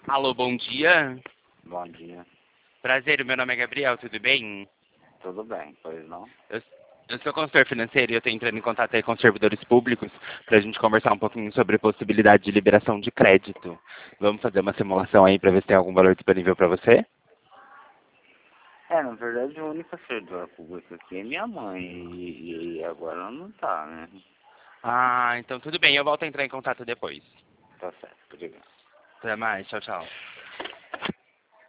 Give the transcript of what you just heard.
Alô, bom dia. Bom dia. Prazer, o meu nome é Gabriel, tudo bem? Tudo bem, pois não? Eu, eu sou consultor financeiro e eu estou entrando em contato aí com os servidores públicos para a gente conversar um pouquinho sobre possibilidade de liberação de crédito. Vamos fazer uma simulação aí para ver se tem algum valor disponível para você? Na verdade, a única servidora pública aqui é minha mãe e agora ela não tá, né? Ah, então tudo bem, eu volto a entrar em contato depois. Tá certo, obrigado. Até mais, tchau, tchau.